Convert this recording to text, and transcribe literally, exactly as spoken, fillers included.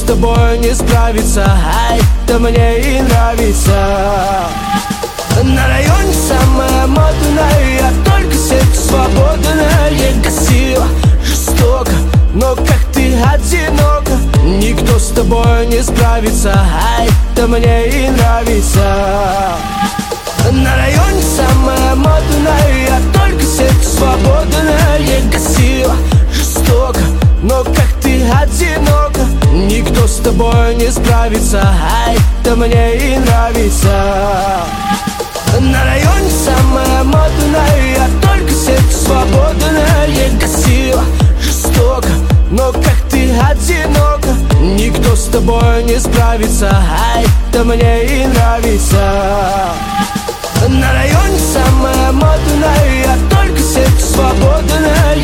тобой не справиться. Ай, да мне и нравится. На районе самая модная, только сердце свободное. Красиво, жестоко, но как ты одинока. Никто с тобой не справится. Ай, да мне и нравится. На районе самая модная, только сердце свободное. Красиво, жестоко, но как ты одинока. Никто с тобой не справится. Ай, да мне и нравится. На районе самая модная, только сердце свободное. Красиво, жестоко, но как ты одинока. Никто с тобой не справится. Ай, да мне и нравится. На районе самая модная, только сердце свободное.